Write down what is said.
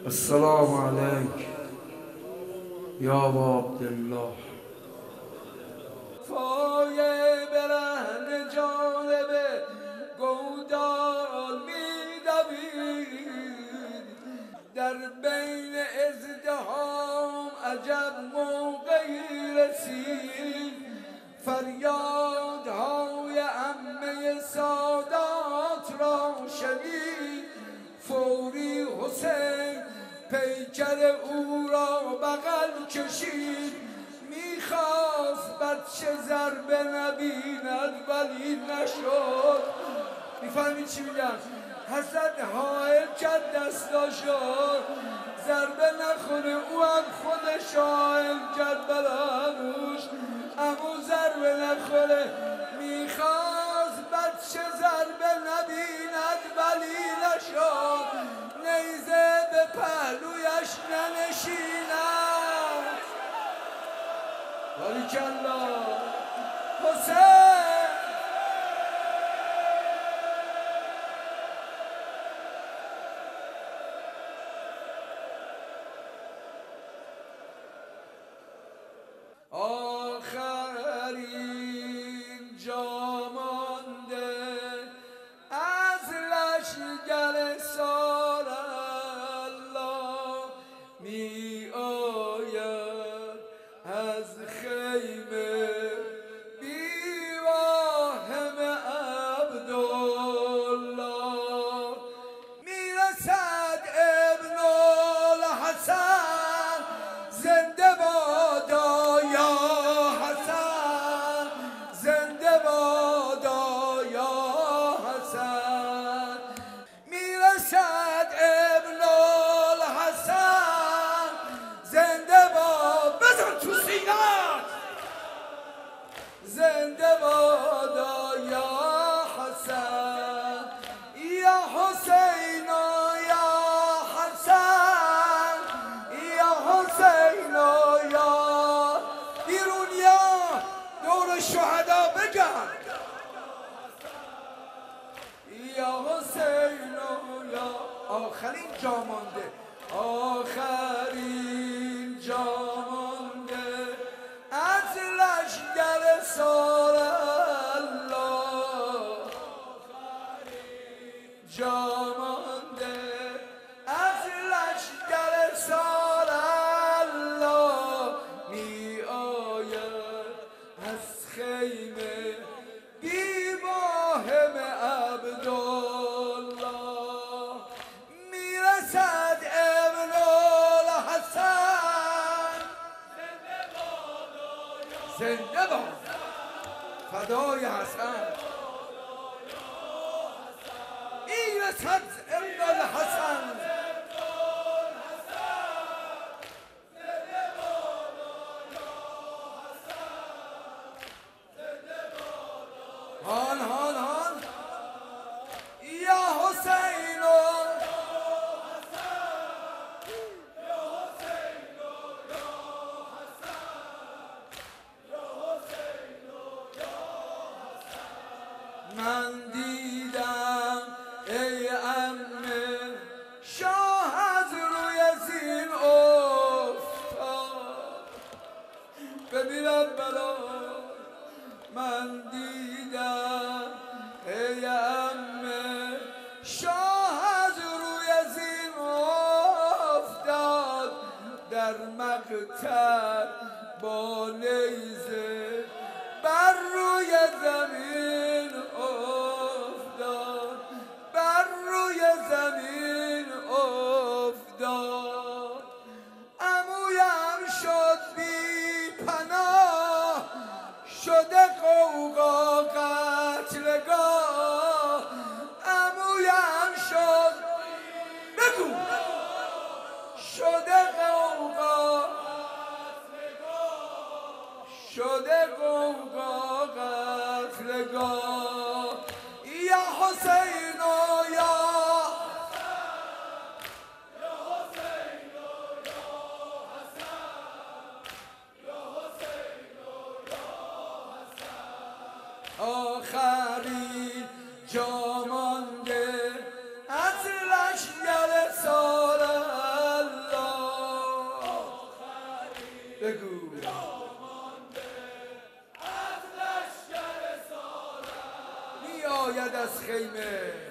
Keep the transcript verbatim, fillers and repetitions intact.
السلام عليك يا ابا عبدالله. فای برهن جانب گودال می‌دوید، در بین ازدحام عجب موقعی رسید، فریادهای عمه سادات را شنید، فوری حسین پیکر او را بغل کشید، میخواست بچه ضربه نبیند ولی نشد. میفهمید چی میگم؟ حسد حائل کرد دستاشو، ضربه نخوره او هم خودش حائل کرد بلانوش، اما ضربه نخوره. میخواست بچه ضربه نبیند ولی نشد، نیزه به پهلویش ننشیند. باریکالله حسین. آخرین جا مانده از لشگر سال الله، می آید از خیمه بی واهم عبدالله، می رسد ابن الحسن زنده بادا یا حسن، زنده بادا یا حسن. می رسد ابن الحسن زنده باد، بزن تو سینات، زنده بادا یا حسن، یا حسین یا حسن، یا حسین یا بیرونیا دور شهدا بگن، یا حسین یا. آخرین جا مانده، آخرین جا مانده از لشگر سال الله، جا مانده از لشگر سال الله، می آید از خیمه بی واهم عبدالله، می رسد ابن الحسن زنده باد فدای حسن، می رسد ابن الحسن. هان هان هان یا حسین من دیدم ای عمه شاه از روی زین افتاد، بمیرم بلا. من دیدم ای عمه شاه از روی زین افتاد، در مقتل با نیزه بر روی زمین افتاد، بر روی زمین افتاد. عمویم شد بی پناه، شده قوقا قتلگاه، عمویم شد بگو شده قوقا، شده خیمه